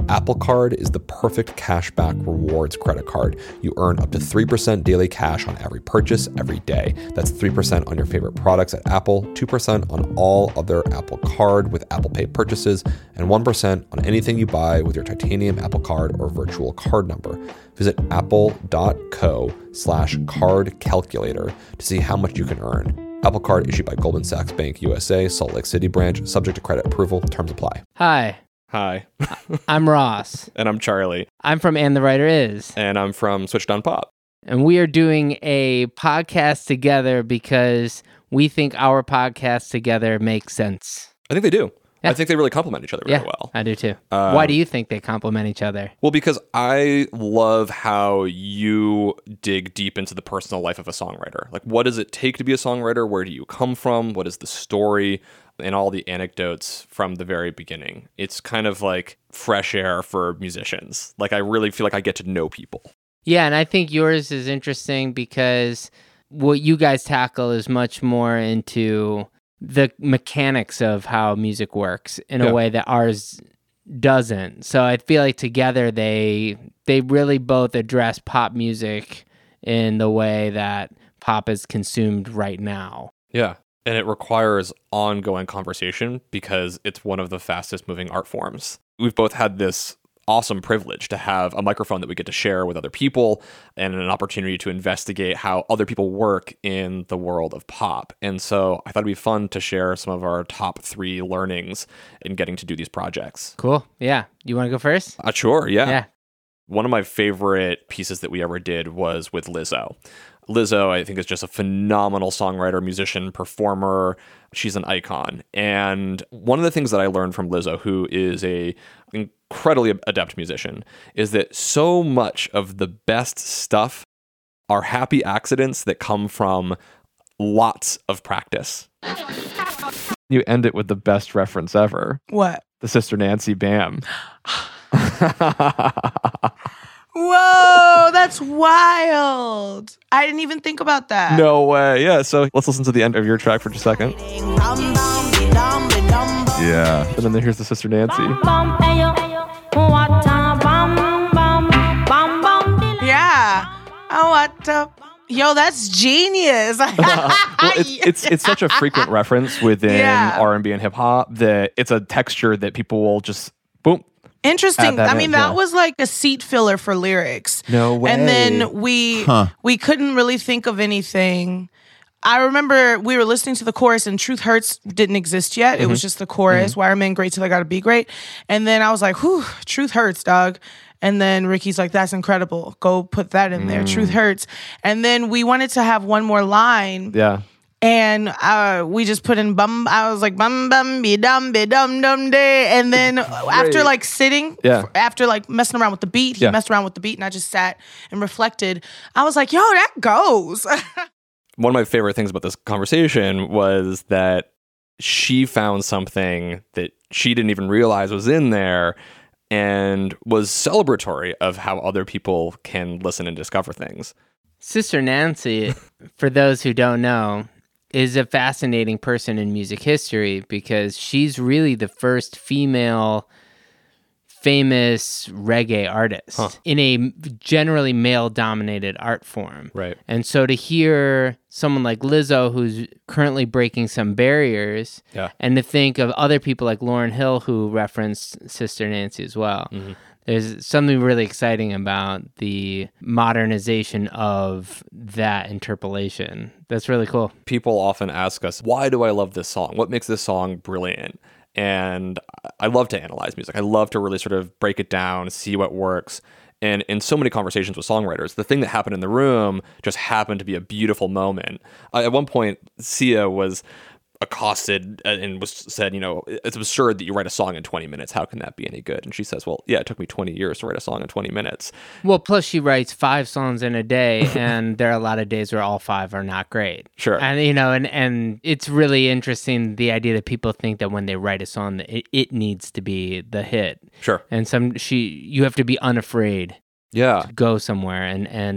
Apple Card is the perfect cashback rewards credit card. You earn up to 3% daily cash on every purchase every day. That's 3% on your favorite products at Apple, 2% on all other Apple Card with Apple Pay purchases, and 1% on anything you buy with your titanium Apple Card or virtual card number. Visit apple.co/card calculator to see how much you can earn. Apple Card issued by Goldman Sachs Bank USA, Salt Lake City branch, subject to credit approval. Terms apply. Hi. Hi. I'm Ross. And I'm Charlie. I'm from And the Writer Is. And I'm from Switched On Pop. And we are doing a podcast together because we think our podcast together makes sense. I think they do. Yeah. I think they really complement each other very well. I do too. Why do you think they complement each other? Well, because I love how you dig deep into the personal life of a songwriter. Like, what does it take to be a songwriter? Where do you come from? What is the story? And all the anecdotes from the very beginning. It's kind of like fresh air for musicians. Like, I really feel like I get to know people. Yeah, and I think yours is interesting because what you guys tackle is much more into the mechanics of how music works in a way that ours doesn't. So I feel like together they really both address pop music in the way that pop is consumed right now. Yeah. And it requires ongoing conversation because it's one of the fastest moving art forms. We've both had this awesome privilege to have a microphone that we get to share with other people and an opportunity to investigate how other people work in the world of pop. And so I thought it'd be fun to share some of our top 3 learnings in getting to do these projects. Cool. Yeah. You want to go first? Sure. Yeah. Yeah. One of my favorite pieces that we ever did was with Lizzo. Lizzo, I think, is just a phenomenal songwriter, musician, performer. She's an icon. And one of the things that I learned from Lizzo, who is a incredibly adept musician, is that so much of the best stuff are happy accidents that come from lots of practice. You end it with the best reference ever. What? The Sister Nancy Bam. Whoa, that's wild. I didn't even think about that. No way. Yeah, so let's listen to the end of your track for just a second. Yeah. And then here's the Sister Nancy. Yeah. Oh, what the... Yo, that's genius. Well, it's such a frequent reference within R&B and hip hop that it's a texture that people will just boom. Interesting. I mean, that was like a seat filler for lyrics. No way. And then we couldn't really think of anything. I remember we were listening to the chorus and Truth Hurts didn't exist yet. It was just the chorus. Why are men great till they gotta be great? And then I was like, whew, Truth Hurts, dog. And then Ricky's like, that's incredible. Go put that in there. Truth Hurts. And then we wanted to have one more line. Yeah. And we just put in bum. I was like bum be dum day. And then after like sitting, after like messing around with the beat, he messed around with the beat, and I just sat and reflected. I was like, yo, that goes. One of my favorite things about this conversation was that she found something that she didn't even realize was in there, and was celebratory of how other people can listen and discover things. Sister Nancy, for those who don't know, is a fascinating person in music history because she's really the first female famous reggae artist in a generally male-dominated art form. Right. And so to hear someone like Lizzo, who's currently breaking some barriers, and to think of other people like Lauryn Hill, who referenced Sister Nancy as well. Mm-hmm. There's something really exciting about the modernization of that interpolation. That's really cool. People often ask us, why do I love this song? What makes this song brilliant? And I love to analyze music. I love to really sort of break it down, see what works. And in so many conversations with songwriters, the thing that happened in the room just happened to be a beautiful moment. At one point, Sia was accosted and said, you know, it's absurd that you write a song in 20 minutes. How can that be any good? And she says, well, yeah, it took me 20 years to write a song in 20 minutes. Well, plus she writes 5 songs in a day, and there are a lot of days where all 5 are not great. Sure. And, you know, and it's really interesting, the idea that people think that when they write a song, it needs to be the hit. Sure. And you have to be unafraid. Yeah. To go somewhere and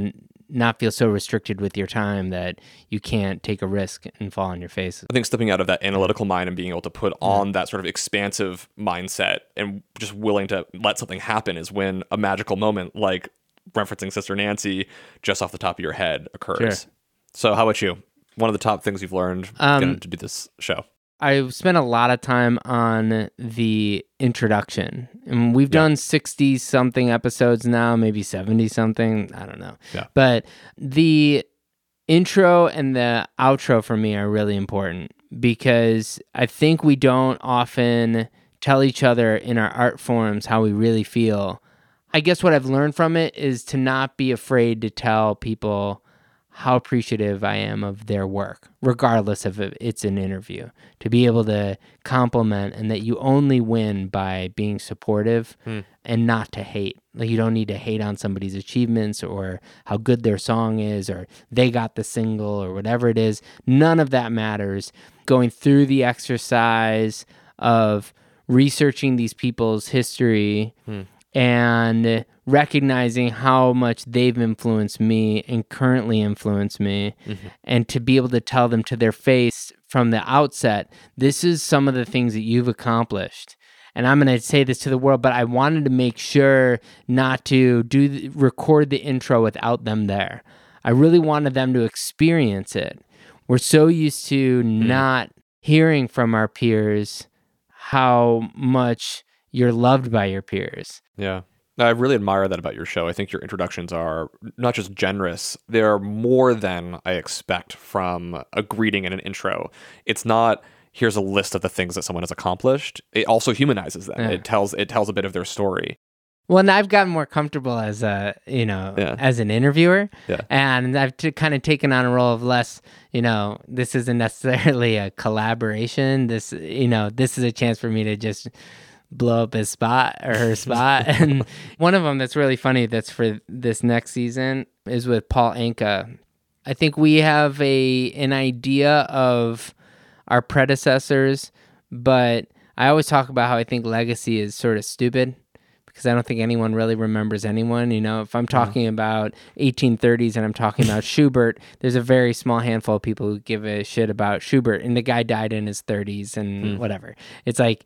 not feel so restricted with your time that you can't take a risk and fall on your face. I think stepping out of that analytical mind and being able to put on that sort of expansive mindset and just willing to let something happen is when a magical moment like referencing Sister Nancy just off the top of your head occurs. Sure. So how about you? One of the top things you've learned getting to do this show? I've spent a lot of time on the introduction. And we've done 60-something episodes now, maybe 70-something. I don't know. Yeah. But the intro and the outro for me are really important because I think we don't often tell each other in our art forms how we really feel. I guess what I've learned from it is to not be afraid to tell people how appreciative I am of their work, regardless of if it's an interview, to be able to compliment, and that you only win by being supportive and not to hate. Like, you don't need to hate on somebody's achievements or how good their song is or they got the single or whatever it is. None of that matters. Going through the exercise of researching these people's history and recognizing how much they've influenced me and currently influence me, and to be able to tell them to their face from the outset, this is some of the things that you've accomplished. And I'm going to say this to the world, but I wanted to make sure not to record the intro without them there. I really wanted them to experience it. We're so used to not hearing from our peers how much you're loved by your peers. Yeah. I really admire that about your show. I think your introductions are not just generous, they're more than I expect from a greeting and an intro. It's not, here's a list of the things that someone has accomplished. It also humanizes them. Yeah. It tells a bit of their story. Well, and I've gotten more comfortable as as an interviewer, and I've kind of taken on a role of less, this isn't necessarily a collaboration. This is a chance for me to just blow up his spot or her spot. And one of them that's really funny that's for this next season is with Paul Anka. I think we have an idea of our predecessors, but I always talk about how I think legacy is sort of stupid because I don't think anyone really remembers anyone. If I'm talking about 1830s and I'm talking about Schubert, there's a very small handful of people who give a shit about Schubert, and the guy died in his 30s and whatever. It's like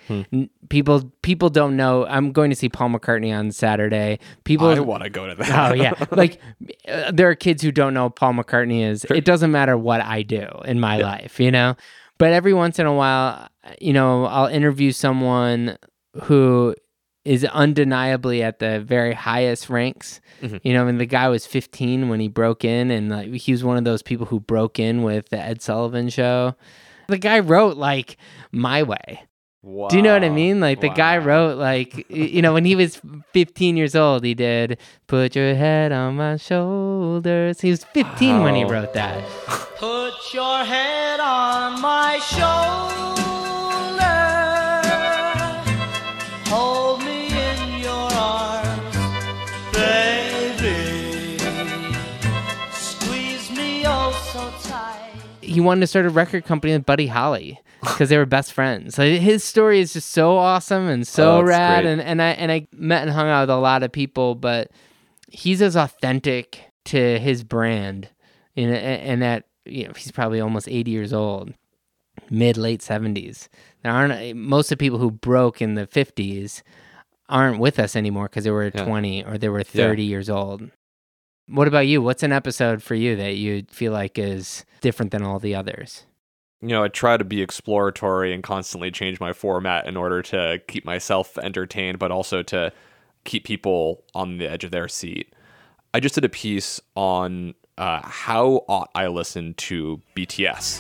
people don't know. I'm going to see Paul McCartney on Saturday. I want to go to that. Oh yeah, like there are kids who don't know who Paul McCartney is. Sure. It doesn't matter what I do in my life, But every once in a while, I'll interview someone who is undeniably at the very highest ranks. And the guy was 15 when he broke in, and he was one of those people who broke in with the Ed Sullivan Show. The guy wrote My Way. Wow. Do you know what I mean? The guy wrote when he was 15 years old, he did Put Your Head on My Shoulders. He was 15 when he wrote that. Put your head on my shoulder. Hold me in your arms, baby. Squeeze me oh so tight. He wanted to start a record company with Buddy Holly because they were best friends. His story is just so awesome and so rad. Great. And I met and hung out with a lot of people, but he's as authentic to his brand, and that he's probably almost 80 years old, late 70s. There aren't most of the people who broke in the 50s aren't with us anymore because they were 20 or they were 30 years old. What about you? What's an episode for you that you feel like is different than all the others? I try to be exploratory and constantly change my format in order to keep myself entertained, but also to keep people on the edge of their seat. I just did a piece on how ought I listen to BTS.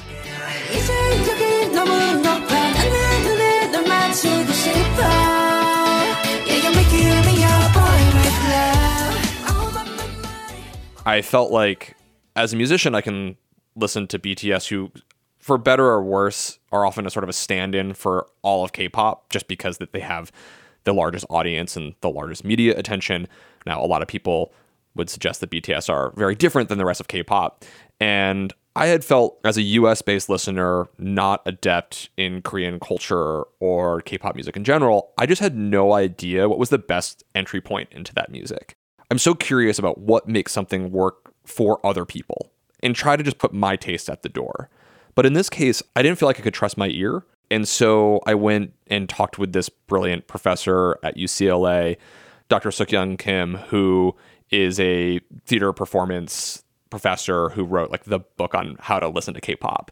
I felt like as a musician, I can listen to BTS, who, for better or worse, are often a sort of a stand-in for all of K-pop, just because that they have the largest audience and the largest media attention. Now, a lot of people would suggest that BTS are very different than the rest of K-pop. And I had felt, as a US-based listener, not adept in Korean culture or K-pop music in general, I just had no idea what was the best entry point into that music. I'm so curious about what makes something work for other people and try to just put my taste at the door. But in this case, I didn't feel like I could trust my ear. And so I went and talked with this brilliant professor at UCLA, Dr. Suk-Young Kim, who is a theater performance professor who wrote like the book on how to listen to K-pop.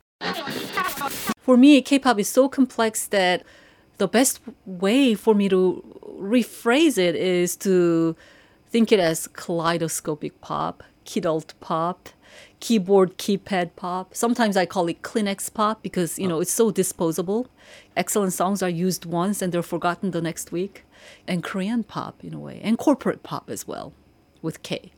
For me, K-pop is so complex that the best way for me to rephrase it is to think it as kaleidoscopic pop, kidult pop, keyboard, keypad pop. Sometimes I call it Kleenex pop because, it's so disposable. Excellent songs are used once and they're forgotten the next week. And Korean pop in a way, and corporate pop as well, with K.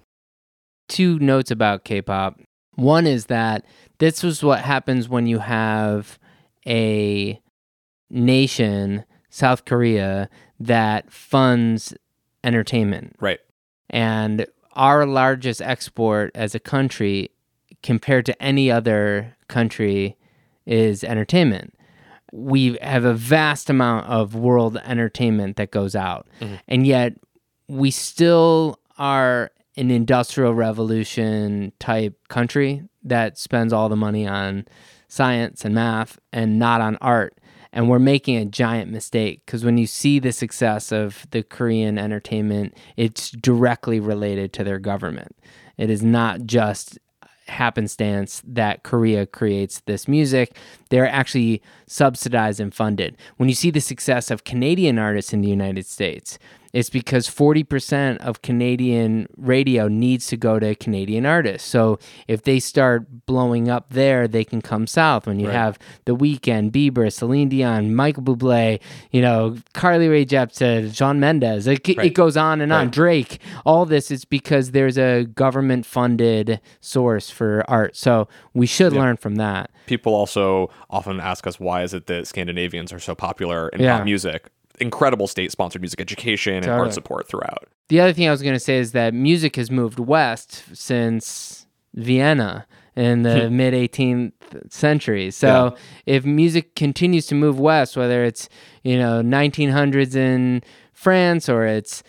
2 notes about K-pop. One is that this is what happens when you have a nation, South Korea, that funds entertainment. Right. And our largest export as a country compared to any other country is entertainment. We have a vast amount of world entertainment that goes out. Mm-hmm. And yet we still are an industrial revolution type country that spends all the money on science and math and not on art. And we're making a giant mistake because when you see the success of the Korean entertainment, it's directly related to their government. It is not just happenstance that Korea creates this music. They're actually subsidized and funded. When you see the success of Canadian artists in the United States, it's because 40% of Canadian radio needs to go to Canadian artists. So if they start blowing up there, they can come south. When you have The Weeknd, Bieber, Celine Dion, Michael Bublé, Carly Rae Jepsen, Shawn Mendes, it goes on and on. Drake, all this is because there's a government-funded source for art. So we should learn from that. People also often ask us, why is it that Scandinavians are so popular in pop music? Incredible state-sponsored music education and art support throughout. The other thing I was going to say is that music has moved west since Vienna in the mid-18th century. So if music continues to move west, whether it's 1900s in France or it's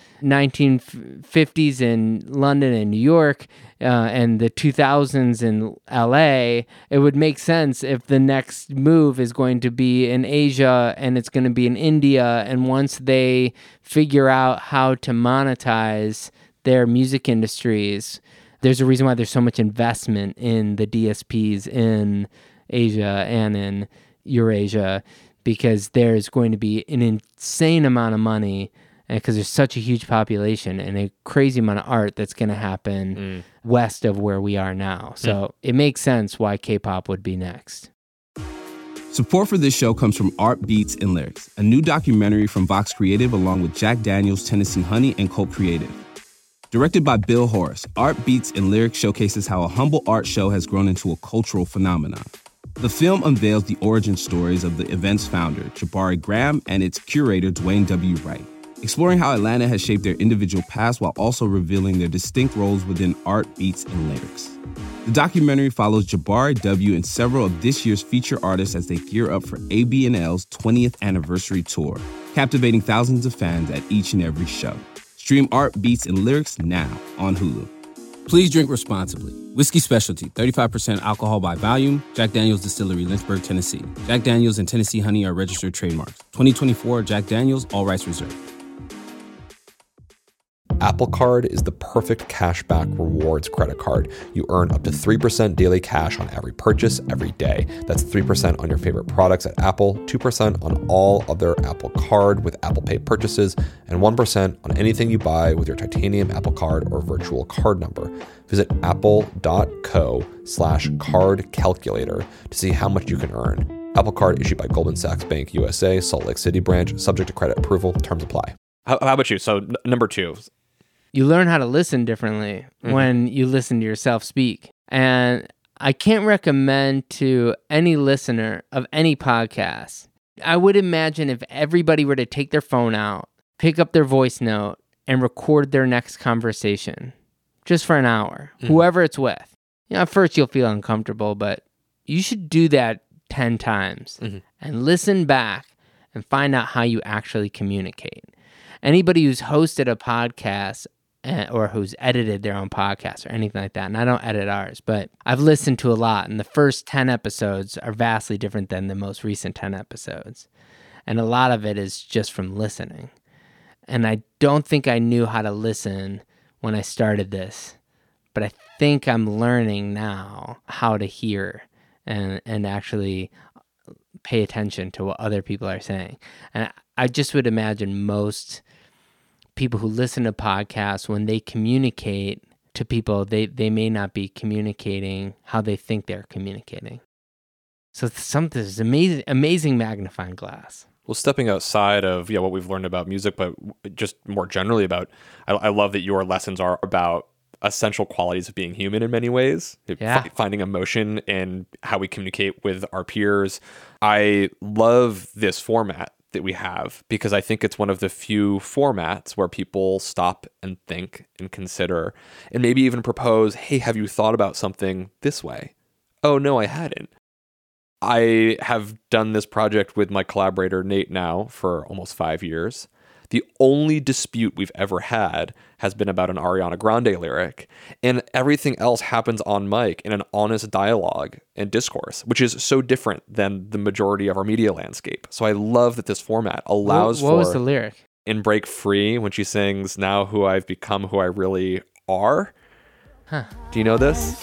1950s in London and New York, and the 2000s in LA, it would make sense if the next move is going to be in Asia and it's going to be in India. And once they figure out how to monetize their music industries, there's a reason why there's so much investment in the DSPs in Asia and in Eurasia, because there's going to be an insane amount of money because there's such a huge population and a crazy amount of art that's going to happen west of where we are now. So it makes sense why K-pop would be next. Support for this show comes from Art Beats and Lyrics, a new documentary from Vox Creative along with Jack Daniels, Tennessee Honey, and Cult Creative. Directed by Bill Horace, Art Beats and Lyrics showcases how a humble art show has grown into a cultural phenomenon. The film unveils the origin stories of the event's founder, Jabari Graham, and its curator, Dwayne W. Wright, exploring how Atlanta has shaped their individual paths while also revealing their distinct roles within art, beats, and lyrics. The documentary follows Jabari W. and several of this year's feature artists as they gear up for AB&L's 20th anniversary tour, captivating thousands of fans at each and every show. Stream Art, Beats, and Lyrics now on Hulu. Please drink responsibly. Whiskey Specialty, 35% alcohol by volume. Jack Daniel's Distillery, Lynchburg, Tennessee. Jack Daniel's and Tennessee Honey are registered trademarks. 2024 Jack Daniel's, all rights reserved. Apple Card is the perfect cashback rewards credit card. You earn up to 3% daily cash on every purchase every day. That's 3% on your favorite products at Apple, 2% on all other Apple Card with Apple Pay purchases, and 1% on anything you buy with your titanium Apple Card or virtual card number. Visit apple.co/card calculator to see how much you can earn. Apple Card issued by Goldman Sachs Bank USA, Salt Lake City branch, subject to credit approval. Terms apply. How about you? So number 2. You learn how to listen differently when you listen to yourself speak. And I can't recommend to any listener of any podcast. I would imagine if everybody were to take their phone out, pick up their voice note, and record their next conversation just for an hour, whoever it's with. At first you'll feel uncomfortable, but you should do that 10 times and listen back and find out how you actually communicate. Anybody who's hosted a podcast or who's edited their own podcast or anything like that. And I don't edit ours, but I've listened to a lot. And the first 10 episodes are vastly different than the most recent 10 episodes. And a lot of it is just from listening. And I don't think I knew how to listen when I started this, but I think I'm learning now how to hear and actually pay attention to what other people are saying. And I just would imagine most people who listen to podcasts, when they communicate to people, they may not be communicating how they think they're communicating. So something is amazing magnifying glass. Well, stepping outside of what we've learned about music, but just more generally about, I love that your lessons are about essential qualities of being human in many ways. Finding emotion in how we communicate with our peers. I love this format that we have because I think it's one of the few formats where people stop and think and consider and maybe even propose, hey, have you thought about something this way? Oh, no, I hadn't. I have done this project with my collaborator, Nate, now for almost 5 years. The only dispute we've ever had has been about an Ariana Grande lyric, and everything else happens on mic in an honest dialogue and discourse, which is so different than the majority of our media landscape. So I love that this format allows what was the lyric? In Break Free, when she sings, now who I've become, who I really are. Huh. Do you know this?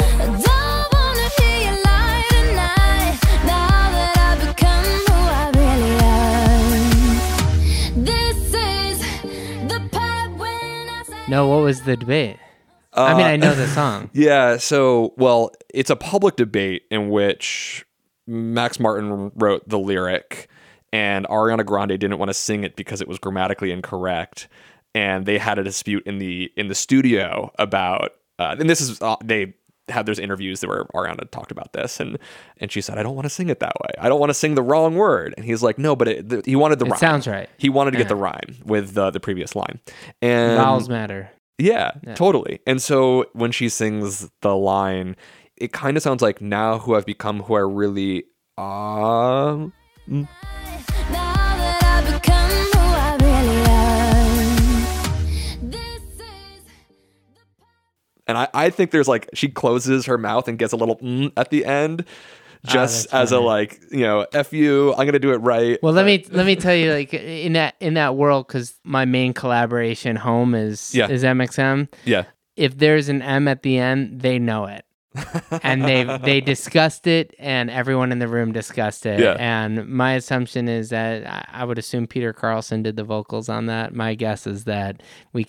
No, what was the debate? I mean, I know the song. Yeah, so, well, it's a public debate in which Max Martin wrote the lyric, and Ariana Grande didn't want to sing it because it was grammatically incorrect, and they had a dispute in the studio about, and this is, they had those interviews where Ariana talked about this, and she said, I don't want to sing it that way. I don't want to sing the wrong word. And he's like, no, but he wanted the rhyme. It sounds right. He wanted to get the rhyme with the previous line. And vowels matter. Yeah, totally. And so when she sings the line, it kind of sounds like, now who I've become, who I really am. And I think there's like, she closes her mouth and gets a little at the end, just as a like, F you, I'm going to do it right. Well, let me tell you, like in that world, because my main collaboration home is MXM. Yeah. If there's an M at the end, they know it. And they discussed it, and everyone in the room discussed it. Yeah. And my assumption is that I would assume Peter Carlson did the vocals on that. My guess is that we're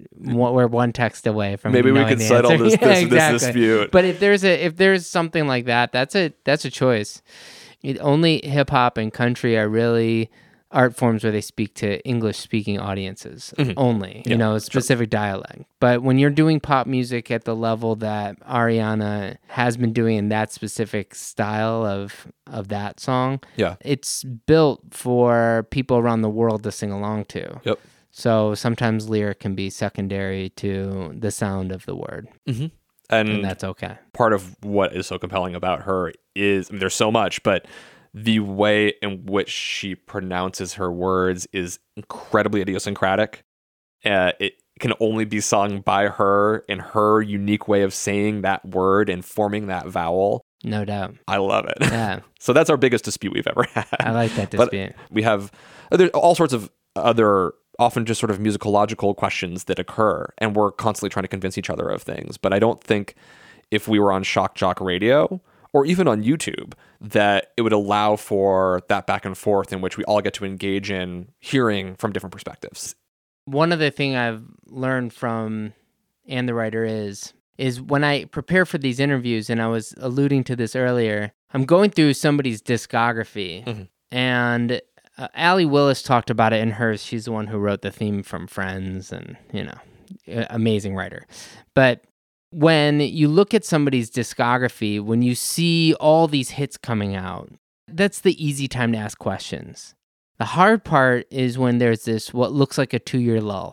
one text away from maybe we could settle this dispute. But if there's something like that, that's a choice. Only hip hop and country are really art forms where they speak to English-speaking audiences only, specific dialect. But when you're doing pop music at the level that Ariana has been doing in that specific style of that song, it's built for people around the world to sing along to. Yep. So sometimes lyric can be secondary to the sound of the word. Mm-hmm. And that's okay. Part of what is so compelling about her is, there's so much, but the way in which she pronounces her words is incredibly idiosyncratic. It can only be sung by her in her unique way of saying that word and forming that vowel. No doubt. I love it. Yeah. So that's our biggest dispute we've ever had. I like that dispute. But we have there's all sorts of other, often just sort of musicological questions that occur, and we're constantly trying to convince each other of things. But I don't think if we were on Shock Jock Radio or even on YouTube, that it would allow for that back and forth in which we all get to engage in hearing from different perspectives. One other thing I've learned from And the Writer is when I prepare for these interviews, and I was alluding to this earlier, I'm going through somebody's discography. And Allie Willis talked about it in hers. She's the one who wrote the theme from Friends, and, amazing writer. But when you look at somebody's discography, when you see all these hits coming out, that's the easy time to ask questions. The hard part is when there's this, what looks like a 2-year lull,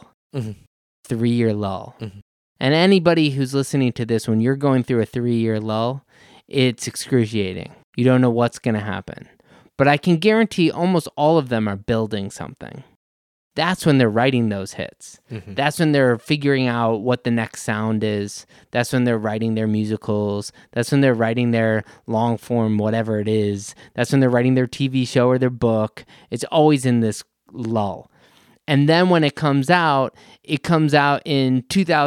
3-year lull. And anybody who's listening to this, when you're going through a 3-year lull, it's excruciating. You don't know what's going to happen. But I can guarantee almost all of them are building something. that's when they're writing those hits. That's when they're figuring out what the next sound is. That's when they're writing their musicals. That's when they're writing their long form, whatever it is. That's when they're writing their TV show or their book. It's always in this lull. And then when it comes out in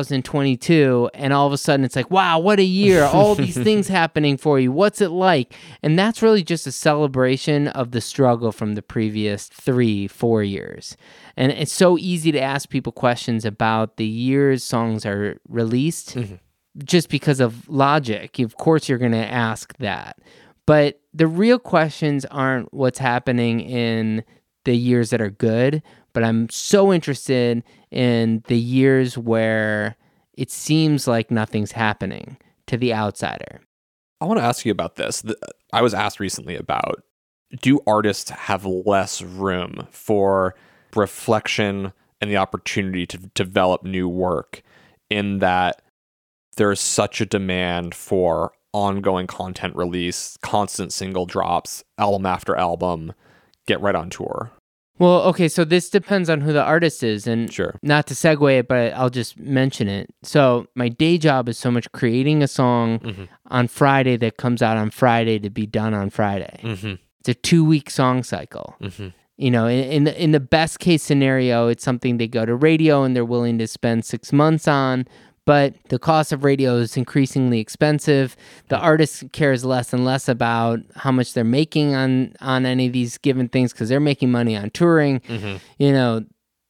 2022, and all of a sudden it's like, wow, what a year. All these things happening for you. What's it like? And that's really just a celebration of the struggle from the previous 3-4 years. And it's so easy to ask people questions about the years songs are released just because of logic. Of course, you're going to ask that. But the real questions aren't what's happening in the years that are good, but I'm so interested in the years where it seems like nothing's happening to the outsider. I want to ask you about this. I was asked recently about, do artists have less room for reflection and the opportunity to develop new work, in that there's such a demand for ongoing content release, constant single drops, album after album, get right on tour? Well, okay, so this depends on who the artist is, and Sure. not to segue it, but I'll just mention it. So my day job is so much creating a song on Friday that comes out on Friday to be done on Friday. It's a 2-week song cycle. You know, in the best case scenario, it's something they go to radio and they're willing to spend 6 months on. But the cost of radio is increasingly expensive. The artist cares less and less about how much they're making on any of these given things because they're making money on touring. You know,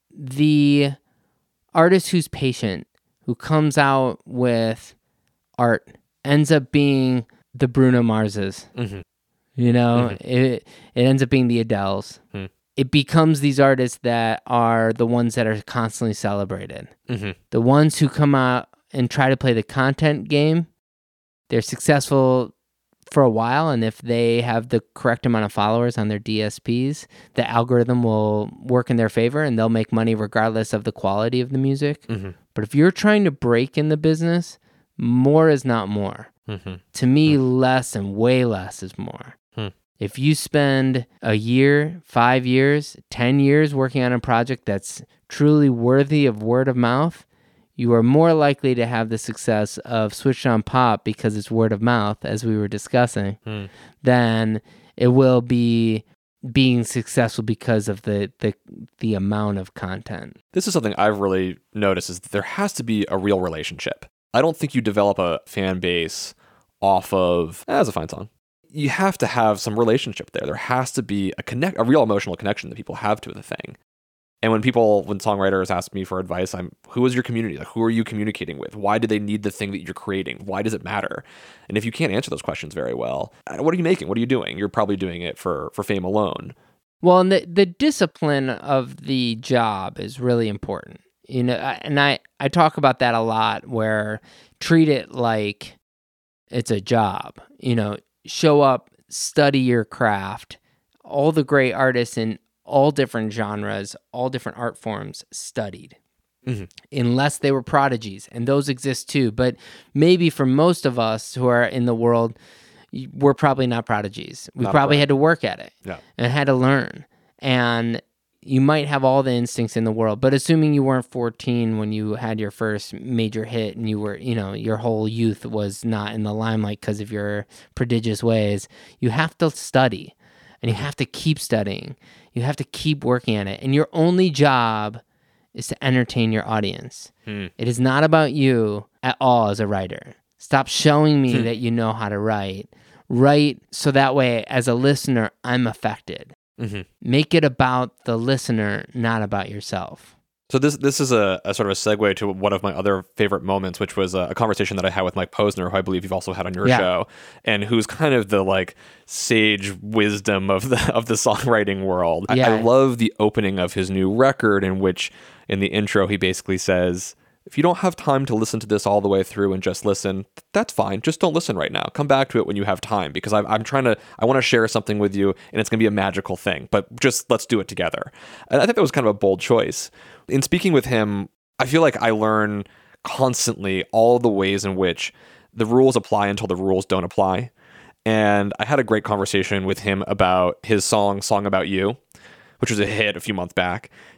the artist who's patient, who comes out with art, ends up being the Bruno Marses. You know, it ends up being the Adeles. It becomes these artists that are the ones that are constantly celebrated. The ones who come out and try to play the content game, they're successful for a while, and if they have the correct amount of followers on their DSPs, the algorithm will work in their favor and they'll make money regardless of the quality of the music. But if you're trying to break in the business, more is not more. To me, less and way less is more. If you spend a year, 5 years, 10 years working on a project that's truly worthy of word of mouth, you are more likely to have the success of Switched On Pop because it's word of mouth, as we were discussing, than it will be being successful because of the amount of content. This is something I've really noticed, is that there has to be a real relationship. I don't think you develop a fan base off of, that's a fine song. You have to have some relationship there. There has to be a real emotional connection that people have to the thing. And when songwriters ask me for advice, who is your community? Like, who are you communicating with? Why do they need the thing that you're creating? Why does it matter? And if you can't answer those questions very well, what are you making? What are you doing? You're probably doing it for fame alone. Well, and the discipline of the job is really important. You know, and I talk about that a lot, where treat it like it's a job. You know, show up, study your craft. All the great artists in all different genres, all different art forms studied. Unless they were prodigies, and those exist too. But maybe for most of us who are in the world, we're probably not prodigies. We probably had to work at it and had to learn. And you might have all the instincts in the world, but assuming you weren't 14 when you had your first major hit and you were, you know, your whole youth was not in the limelight because of your prodigious ways, you have to study, and you have to keep studying. You have to keep working at it. And your only job is to entertain your audience. It is not about you at all as a writer. Stop showing me that you know how to write. Write so that way, as a listener, I'm affected. Make it about the listener, not about yourself. So this is a sort of a segue to one of my other favorite moments, which was a conversation that I had with Mike Posner, who I believe you've also had on your show, and who's kind of the like sage wisdom of the songwriting world. I love the opening of his new record, in which in the intro he basically says, if you don't have time to listen to this all the way through and just listen, that's fine. Just don't listen right now. Come back to it when you have time, because I want to share something with you, and it's going to be a magical thing, but just let's do it together. And I think that was kind of a bold choice. In speaking with him, I feel like I learn constantly all the ways in which the rules apply until the rules don't apply. And I had a great conversation with him about his Song About You, which was a hit a few months back.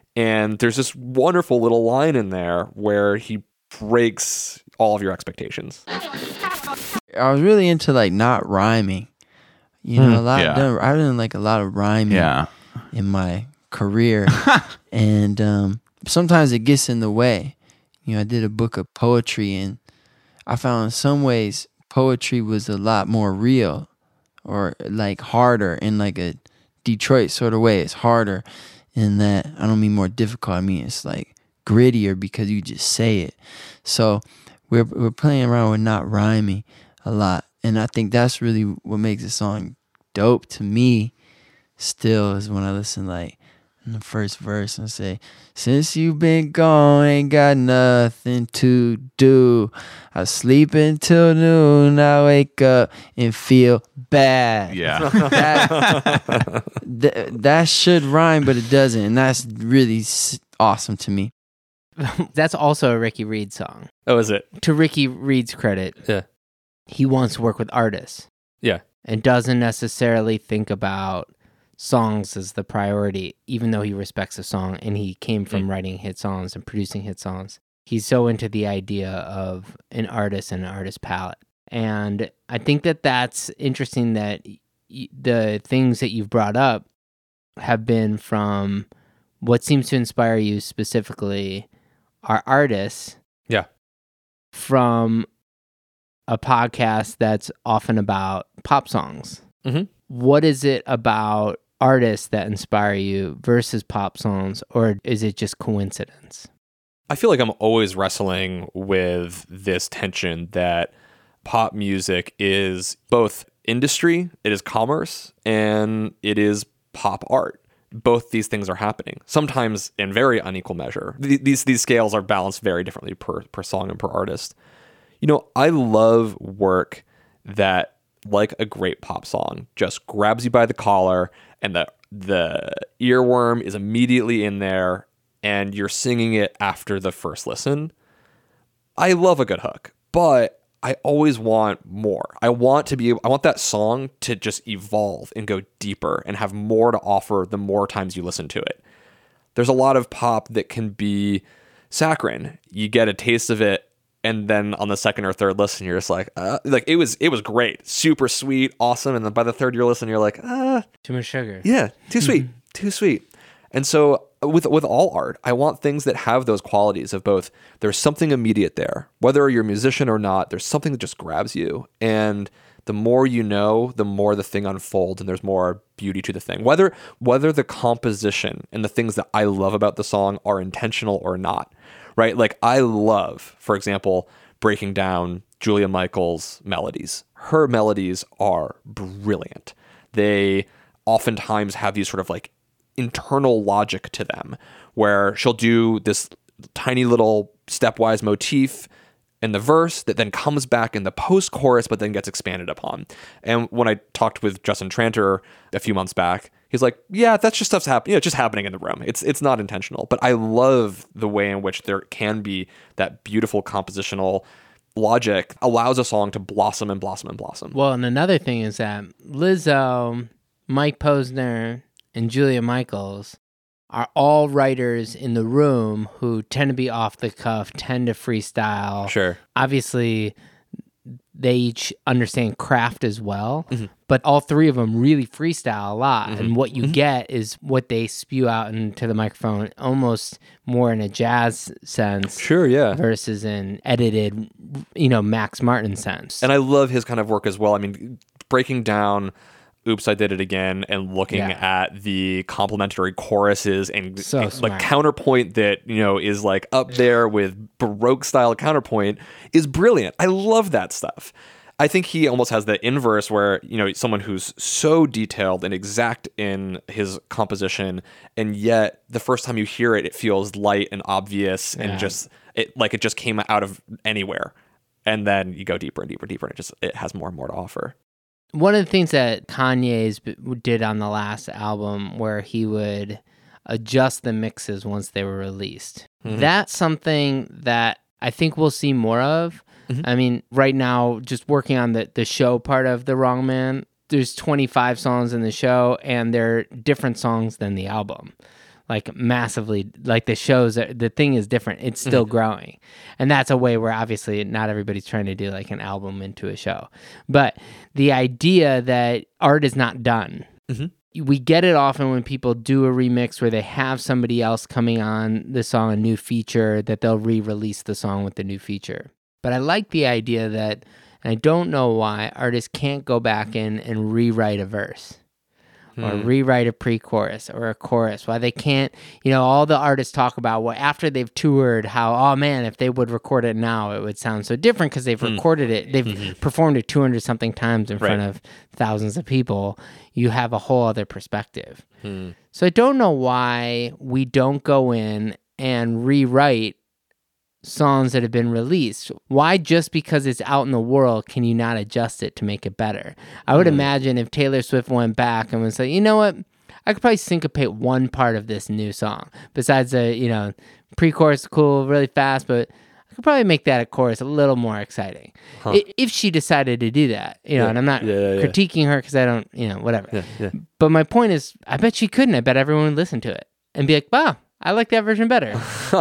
And there's this wonderful little line in there where he breaks all of your expectations. I was really into like not rhyming. You know, I've done like a lot of rhyming in my career. And sometimes it gets in the way. You know, I did a book of poetry, and I found in some ways poetry was a lot more real, or like harder in like a Detroit sort of way. It's harder in that, I don't mean more difficult, I mean it's like grittier because you just say it. So we're playing around with not rhyming a lot, and I think that's really what makes the song dope to me still, is when I listen like in the first verse and say, since you've been gone, ain't got nothing to do. I sleep until noon, I wake up and feel bad. Yeah. That should rhyme, but it doesn't, and that's really awesome to me. That's also a Ricky Reed song. Oh, is it? To Ricky Reed's credit, he wants to work with artists. Yeah. And doesn't necessarily think about songs as the priority, even though he respects a song, and he came from writing hit songs and producing hit songs. He's so into the idea of an artist and an artist palette. And I think that that's interesting that the things that you've brought up have been from what seems to inspire you specifically are artists. Yeah. From a podcast that's often about pop songs. Mm-hmm. What is it about artists that inspire you versus pop songs, or is it just coincidence? I feel like I'm always wrestling with this tension that pop music is both industry, it is commerce, and it is pop art. Both these things are happening, sometimes in very unequal measure. These scales are balanced very differently per song and per artist. You know, I love work that, like a great pop song, just grabs you by the collar, and the earworm is immediately in there, and you're singing it after the first listen. I love a good hook, but I always want more. I want that song to just evolve and go deeper and have more to offer the more times you listen to it. There's a lot of pop that can be saccharine. You get a taste of it, and then on the second or third listen, you're just like it was great, super sweet, awesome. And then by the third year listen, you're like, too much sugar. Yeah, too sweet, too sweet. And so with all art, I want things that have those qualities of both. There's something immediate there, whether you're a musician or not. There's something that just grabs you, and the more you know, the more the thing unfolds, and there's more beauty to the thing. Whether the composition and the things that I love about the song are intentional or not. Right? Like, I love, for example, breaking down Julia Michaels' melodies. Her melodies are brilliant. They oftentimes have these sort of like internal logic to them, where she'll do this tiny little stepwise motif in the verse that then comes back in the post-chorus, but then gets expanded upon. And when I talked with Justin Tranter a few months back, he's like, yeah, that's just stuff's happening. It's just happening in the room. It's not intentional. But I love the way in which there can be that beautiful compositional logic allows a song to blossom and blossom and blossom. Well, and another thing is that Lizzo, Mike Posner, and Julia Michaels are all writers in the room who tend to be off the cuff, tend to freestyle. Sure. Obviously, they each understand craft as well, but all three of them really freestyle a lot. And what you get is what they spew out into the microphone, almost more in a jazz sense. Sure, yeah. Versus an edited, Max Martin sense. And I love his kind of work as well. I mean, breaking down Oops, I Did It Again and looking at the complementary choruses and like counterpoint that, is like up there with Baroque style counterpoint is brilliant. I love that stuff. I think he almost has the inverse where, someone who's so detailed and exact in his composition, and yet the first time you hear it, it feels light and obvious and just it just came out of anywhere. And then you go deeper and deeper and deeper, and it has more and more to offer. One of the things that Kanye's did on the last album, where he would adjust the mixes once they were released, that's something that I think we'll see more of. I mean, right now, just working on the show part of The Wrong Man, there's 25 songs in the show, and they're different songs than the album. like massively, like the shows, the thing is different. It's still growing. And that's a way where obviously not everybody's trying to do like an album into a show. But the idea that art is not done, we get it often when people do a remix where they have somebody else coming on the song, a new feature, that they'll re-release the song with the new feature. But I like the idea that, and I don't know why, artists can't go back in and rewrite a verse. Or rewrite a pre-chorus or a chorus. Why they can't, all the artists talk about after they've toured, how, oh man, if they would record it now, it would sound so different because they've recorded it. They've performed it 200 something times in front of thousands of people. You have a whole other perspective. So I don't know why we don't go in and rewrite songs that have been released. Why, just because it's out in the world, can you not adjust it to make it better? I would imagine if Taylor Swift went back and was like, you know what, I could probably syncopate one part of this new song besides the pre-chorus, cool, really fast, but I could probably make that a chorus a little more exciting if she decided to do that. And I'm not critiquing her because I don't, whatever. But my point is, I bet she couldn't. I bet everyone would listen to it and be like, wow, I like that version better.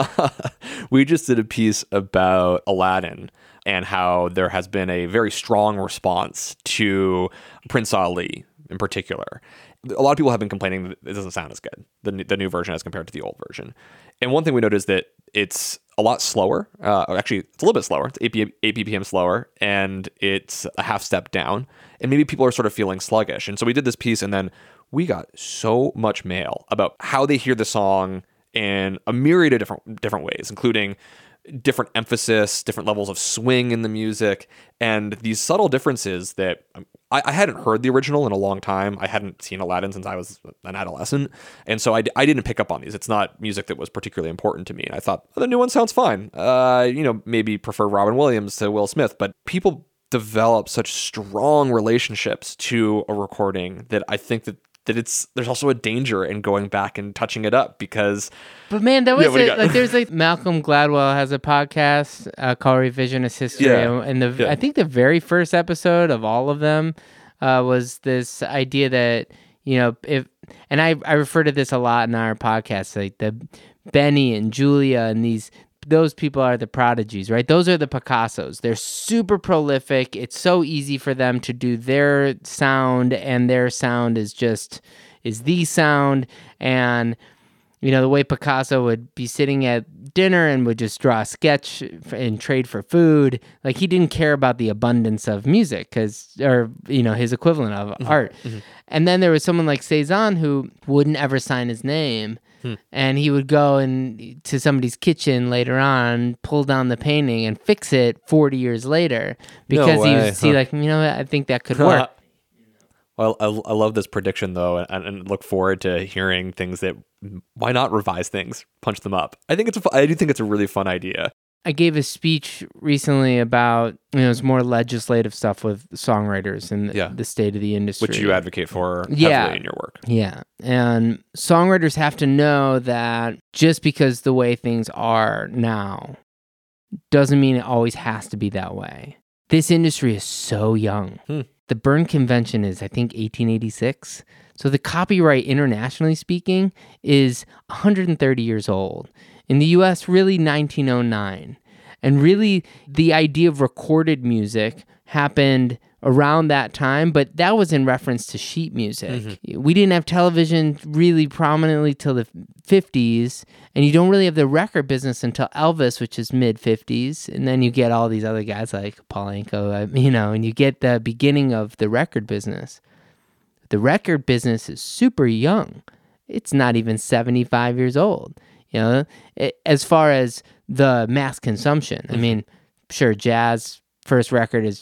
We just did a piece about Aladdin and how there has been a very strong response to Prince Ali in particular. A lot of people have been complaining that it doesn't sound as good, the new version as compared to the old version. And one thing we noticed is that it's a lot slower. Actually, it's a little bit slower. It's 8 BPM slower, and it's a half step down. And maybe people are sort of feeling sluggish. And so we did this piece, and then we got so much mail about how they hear the song in a myriad of different ways, including different emphasis, different levels of swing in the music, and these subtle differences that I hadn't heard the original in a long time. I hadn't seen Aladdin since I was an adolescent, and so I didn't pick up on these. It's not music that was particularly important to me, and I thought, the new one sounds fine. Maybe prefer Robin Williams to Will Smith, but people develop such strong relationships to a recording that I think that there's also a danger in going back and touching it up because. But man, that was there's Malcolm Gladwell has a podcast called Revisionist History, and I think the very first episode of all of them was this idea that I refer to this a lot in our podcast, like the Benny and Julia and those people are the prodigies, right? Those are the Picassos. They're super prolific. It's so easy for them to do their sound, and their sound is the sound. And, the way Picasso would be sitting at dinner and would just draw a sketch and trade for food. Like, he didn't care about the abundance of music his equivalent of art. And then there was someone like Cezanne who wouldn't ever sign his name. And he would go to somebody's kitchen later on, pull down the painting and fix it 40 years later because he would see I think that could work. Well, I love this prediction though, and look forward to hearing things that why not revise things, punch them up. I do think it's a really fun idea. I gave a speech recently about, it's more legislative stuff with songwriters and the state of the industry. Which you advocate for heavily in your work. Yeah. And songwriters have to know that just because the way things are now doesn't mean it always has to be that way. This industry is so young. The Berne Convention is, I think, 1886. So the copyright, internationally speaking, is 130 years old. In the US, really 1909. And really, the idea of recorded music happened around that time, but that was in reference to sheet music. We didn't have television really prominently till the 50s, and you don't really have the record business until Elvis, which is mid-50s, and then you get all these other guys like Paul Anka, and you get the beginning of the record business. The record business is super young. It's not even 75 years old. As far as the mass consumption, I mean, sure, jazz first record is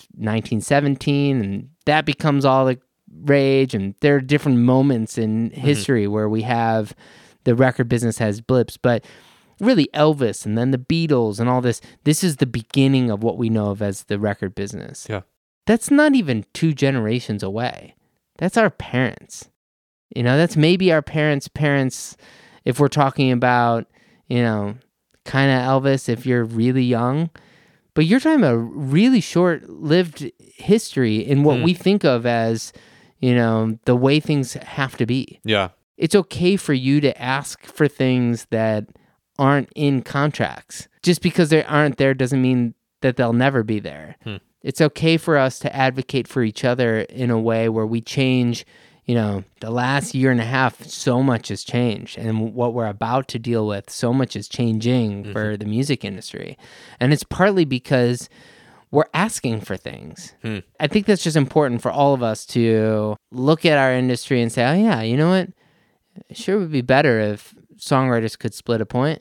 1917, and that becomes all the rage, and there are different moments in history where we have the record business has blips, but really Elvis and then the Beatles and all this is the beginning of what we know of as the record business. Yeah. That's not even 2 generations away. That's our parents. That's maybe our parents' if we're talking about, kind of Elvis, if you're really young, but you're talking about a really short-lived history in what we think of as, the way things have to be. Yeah. it's okay for you to ask for things that aren't in contracts. Just because they aren't there doesn't mean that they'll never be there. It's okay for us to advocate for each other in a way where we change. The last year and a half, so much has changed. And what we're about to deal with, so much is changing for the music industry. And it's partly because we're asking for things. I think that's just important for all of us to look at our industry and say, oh yeah, you know what? It sure would be better if songwriters could split a point.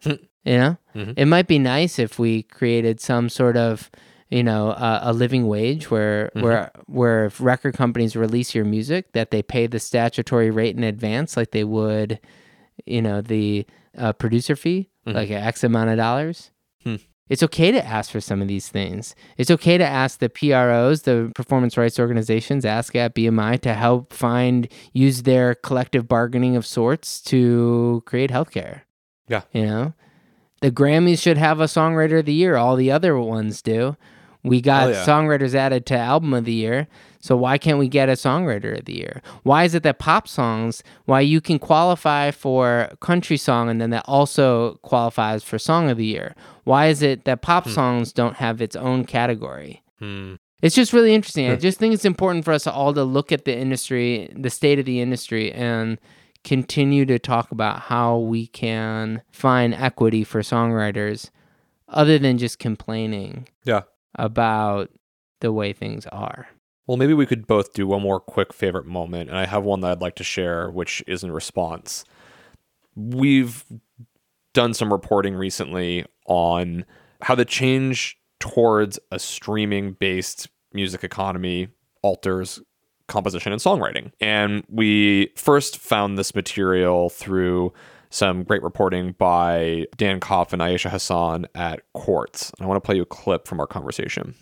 It might be nice if we created some sort of a living wage where if record companies release your music, that they pay the statutory rate in advance like they would, the producer fee, like X amount of dollars. It's okay to ask for some of these things. It's okay to ask the PROs, the performance rights organizations, ASCAP, BMI, to help use their collective bargaining of sorts to create healthcare. Yeah. The Grammys should have a Songwriter of the Year. All the other ones do. We got songwriters added to Album of the Year, so why can't we get a Songwriter of the Year? Why is it that pop songs, why you can qualify for country song and then that also qualifies for Song of the Year? Why is it that pop songs don't have its own category? It's just really interesting. I just think it's important for us all to look at the industry, the state of the industry, and continue to talk about how we can find equity for songwriters other than just complaining. Yeah. About the way things are. Well, maybe we could both do one more quick favorite moment, and I have one that I'd like to share, which is in response. We've done some reporting recently on how the change towards a streaming-based music economy alters composition and songwriting. And we first found this material through some great reporting by Dan Koff and Aisha Hassan at Quartz. I want to play you a clip from our conversation.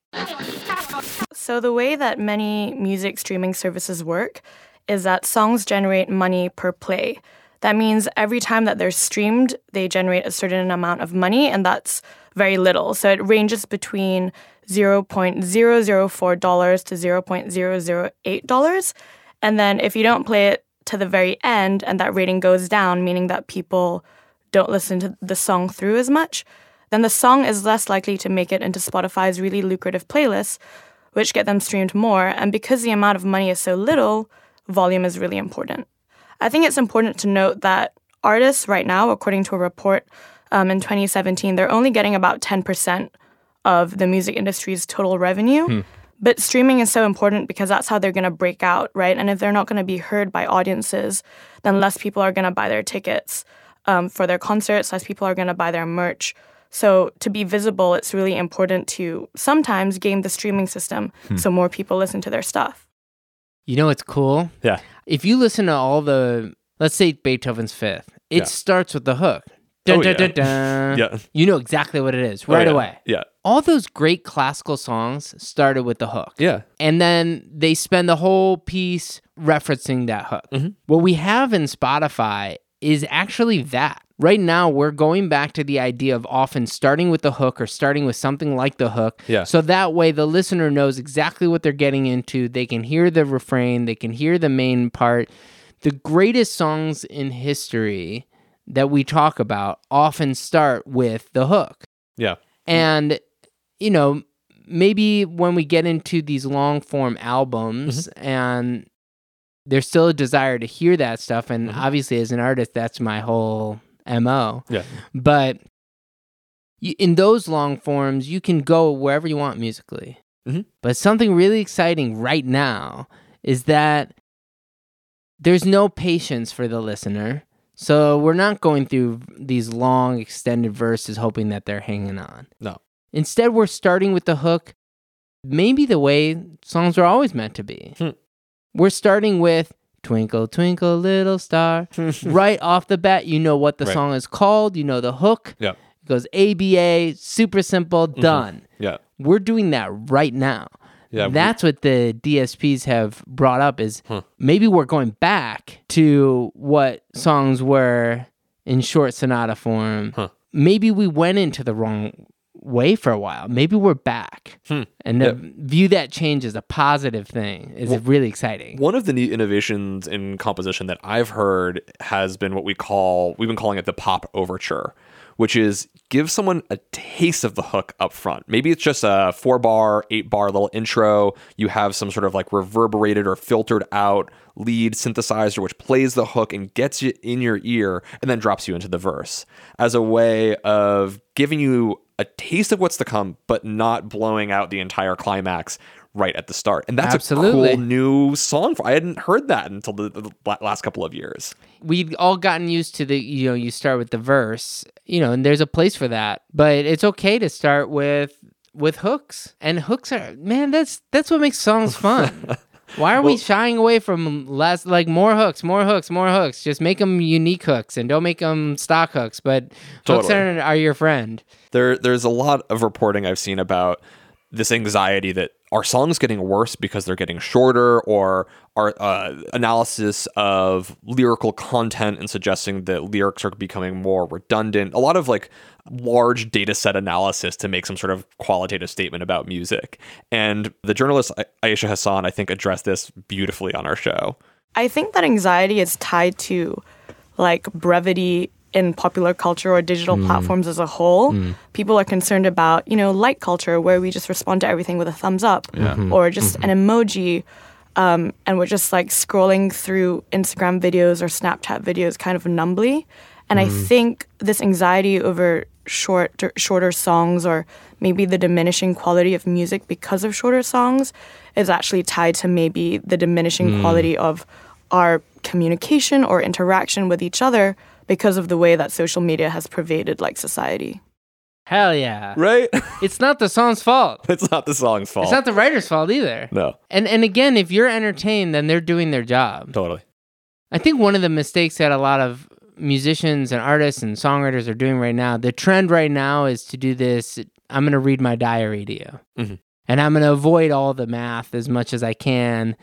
So the way that many music streaming services work is that songs generate money per play. That means every time that they're streamed, they generate a certain amount of money, and that's very little. So it ranges between $0.004 to $0.008. And then if you don't play it to the very end and that rating goes down, meaning that people don't listen to the song through as much, then the song is less likely to make it into Spotify's really lucrative playlists, which get them streamed more. And because the amount of money is so little, volume is really important. I think it's important to note that artists right now, according to a report in 2017, they're only getting about 10% of the music industry's total revenue. But streaming is so important because that's how they're going to break out, right? And if they're not going to be heard by audiences, then less people are going to buy their tickets for their concerts, less people are going to buy their merch. So to be visible, it's really important to sometimes game the streaming system so more people listen to their stuff. You know what's cool? Yeah. If you listen to all the, let's say Beethoven's Fifth, it starts with the hook. Dun, dun, dun, dun. Yeah. You know exactly what it is right away. Yeah. All those great classical songs started with the hook. Yeah. And then they spend the whole piece referencing that hook. What we have in Spotify is actually that. Right now, we're going back to the idea of often starting with the hook or starting with something like the hook. Yeah. So that way the listener knows exactly what they're getting into. They can hear the refrain. They can hear the main part. The greatest songs in history that we talk about often start with the hook. Yeah. And, maybe when we get into these long form albums and there's still a desire to hear that stuff. And obviously as an artist, that's my whole MO. Yeah. But in those long forms, you can go wherever you want musically. But something really exciting right now is that there's no patience for the listener. So we're not going through these long extended verses hoping that they're hanging on. No. Instead, we're starting with the hook, maybe the way songs are always meant to be. We're starting with Twinkle, Twinkle, Little Star. Right off the bat, you know what the song is called. You know the hook. Yeah. It goes ABA, super simple, done. Yeah. We're doing that right now. Yeah, that's what the DSPs have brought up is maybe we're going back to what songs were in short sonata form. Maybe we went into the wrong way for a while. Maybe we're back. And to view that change as a positive thing is really exciting. One of the neat innovations in composition that I've heard has been what we've been calling it the pop overture, which is give someone a taste of the hook up front. Maybe it's just a 4-bar, 8-bar little intro. You have some sort of like reverberated or filtered out lead synthesizer, which plays the hook and gets you in your ear and then drops you into the verse as a way of giving you a taste of what's to come, but not blowing out the entire climax right at the start. And that's a cool new song. I hadn't heard that until the last couple of years. We've all gotten used to you start with the verse, and there's a place for that, but it's okay to start with hooks. And hooks are, man, that's what makes songs fun. Why are we shying away from more hooks? Just make them unique hooks and don't make them stock hooks, but hooks are your friend. There's a lot of reporting I've seen about this anxiety that are songs getting worse because they're getting shorter, or our analysis of lyrical content and suggesting that lyrics are becoming more redundant. A lot of large data set analysis to make some sort of qualitative statement about music. And the journalist Aisha Hassan, I think, addressed this beautifully on our show. I think that anxiety is tied to brevity in popular culture or digital platforms as a whole. People are concerned about, like culture, where we just respond to everything with a thumbs up or just an emoji. And we're just scrolling through Instagram videos or Snapchat videos kind of numbly. And I think this anxiety over shorter songs, or maybe the diminishing quality of music because of shorter songs, is actually tied to maybe the diminishing quality of our communication or interaction with each other because of the way that social media has pervaded society. Hell yeah. Right? It's not the song's fault. It's not the song's fault. It's not the writer's fault either. No. And again, if you're entertained, then they're doing their job. Totally. I think one of the mistakes that a lot of musicians and artists and songwriters are doing right now, the trend right now is to do this, I'm going to read my diary to you. And I'm going to avoid all the math as much as I can,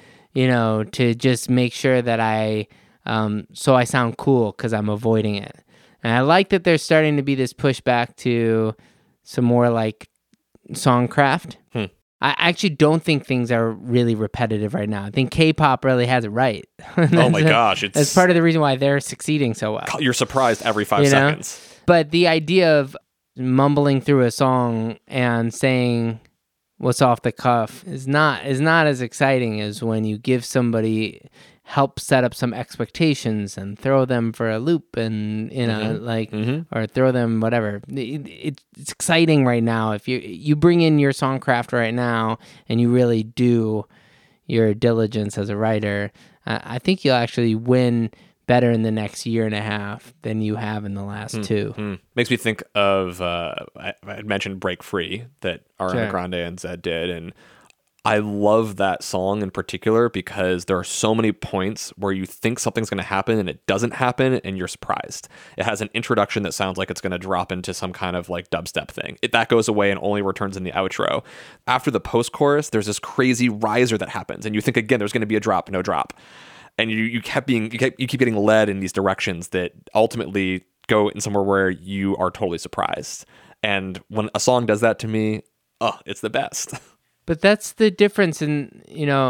to just make sure that so I sound cool because I'm avoiding it. And I like that there's starting to be this pushback to some more songcraft. I actually don't think things are really repetitive right now. I think K-pop really has it right. Oh my gosh. That's part of the reason why they're succeeding so well. You're surprised every 5 seconds. But the idea of mumbling through a song and saying what's off the cuff is not as exciting as when you give somebody, help set up some expectations and throw them for a loop and or throw them whatever. It's exciting right now. If you bring in your songcraft right now and you really do your diligence as a writer, I think you'll actually win better in the next year and a half than you have in the last 2. Makes me think of I had mentioned Break Free that Ariana Grande and Zedd did, and I love that song in particular because there are so many points where you think something's going to happen and it doesn't happen and you're surprised. It has an introduction that sounds like it's going to drop into some kind of dubstep thing. That goes away and only returns in the outro. After the post-chorus, there's this crazy riser that happens and you think again there's going to be a drop, no drop. And you keep getting led in these directions that ultimately go in somewhere where you are totally surprised. And when a song does that to me, it's the best. But that's the difference in,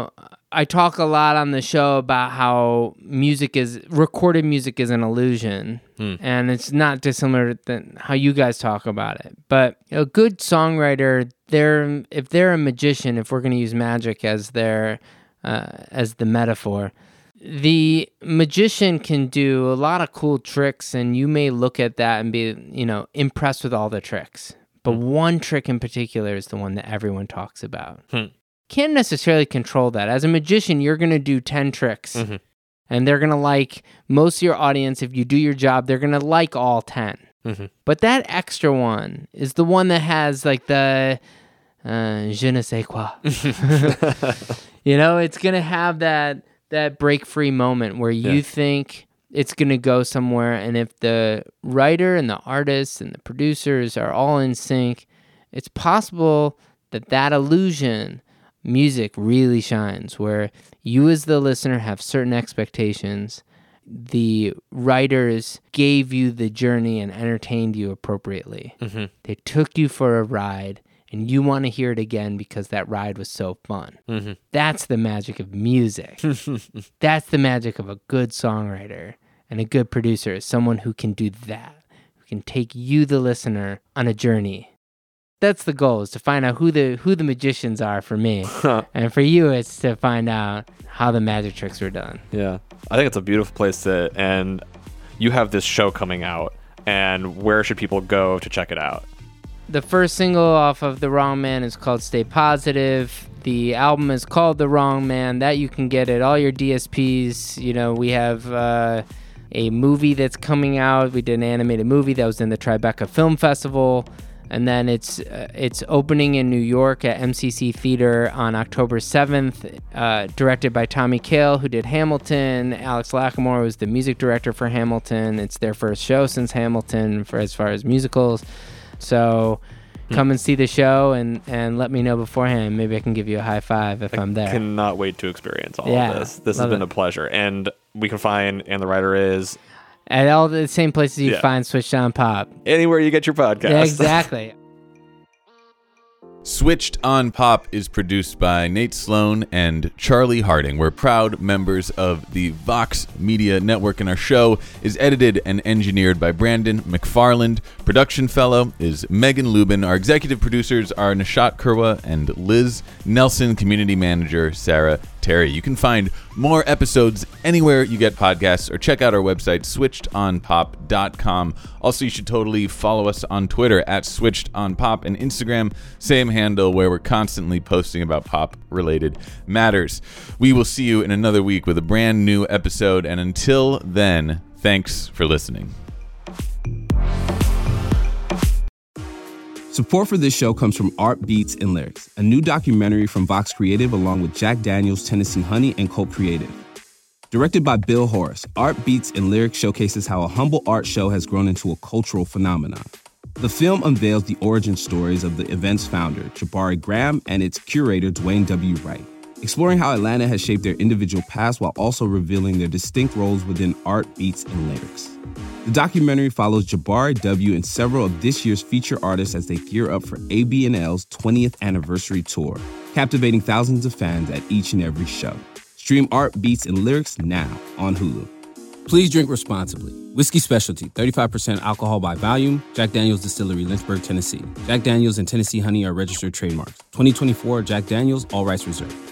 I talk a lot on the show about how recorded music is an illusion. And it's not dissimilar than how you guys talk about it. But a good songwriter, if they're a magician, if we're going to use magic as the metaphor, the magician can do a lot of cool tricks, and you may look at that and be, impressed with all the tricks. But one trick in particular is the one that everyone talks about. Can't necessarily control that. As a magician, you're going to do 10 tricks. And they're going to like most of your audience. If you do your job, they're going to like all 10. But that extra one is the one that has the je ne sais quoi. It's going to have that break free moment where you think it's going to go somewhere, and if the writer and the artists and the producers are all in sync, it's possible that illusion, music, really shines, where you as the listener have certain expectations. the writers gave you the journey and entertained you appropriately. Mm-hmm. They took you for a ride, and you want to hear it again because that ride was so fun. Mm-hmm. That's the magic of music. That's the magic of a good songwriter and a good producer, is someone who can do that, who can take you, the listener, on a journey. That's the goal, is to find out who the magicians are for me. And for you, it's to find out how the magic tricks were done. Yeah. I think it's a beautiful place to, and you have this show coming out, and where should people go to check it out? The first single off of The Wrong Man is called Stay Positive. The album is called The Wrong Man. That you can get at all your DSPs. You know, we have a movie that's coming out. We did an animated movie that was in the Tribeca Film Festival. And then it's opening in New York at MCC Theater on October 7th, directed by Tommy Kail, who did Hamilton. Alex Lacamoire was the music director for Hamilton. It's their first show since Hamilton as far as musicals. So come and see the show and let me know beforehand. Maybe I can give you a high five if I'm there. I cannot wait to experience all of this. This has been a pleasure. And we can find And the Writer Is... at all the same places you find Switched on Pop. Anywhere you get your podcast. Yeah, exactly. Switched on Pop is produced by Nate Sloan and Charlie Harding. We're proud members of the Vox Media Network, and our show is edited and engineered by Brandon McFarland. Production fellow is Megan Lubin. Our executive producers are Nishat Kurwa and Liz Nelson. Community manager Sarah Terry. You can find more episodes anywhere you get podcasts, or check out our website, switchedonpop.com. Also, you should totally follow us on Twitter at switchedonpop, and Instagram, same handle, where we're constantly posting about pop-related matters. We will see you in another week with a brand new episode, and until then, thanks for listening. Support for this show comes from Art Beats and Lyrics, a new documentary from Vox Creative along with Jack Daniels, Tennessee Honey, and Colt Creative. Directed by Bill Horace, Art Beats and Lyrics showcases how a humble art show has grown into a cultural phenomenon. The film unveils the origin stories of the event's founder, Jabari Graham, and its curator, Dwayne W. Wright, exploring how Atlanta has shaped their individual paths while also revealing their distinct roles within Art Beats and Lyrics. The documentary follows Jabari W. and several of this year's feature artists as they gear up for AB&L's 20th anniversary tour, captivating thousands of fans at each and every show. Stream Art Beats and Lyrics now on Hulu. Please drink responsibly. Whiskey Specialty, 35% alcohol by volume. Jack Daniel's Distillery, Lynchburg, Tennessee. Jack Daniel's and Tennessee Honey are registered trademarks. 2024 Jack Daniel's, all rights reserved.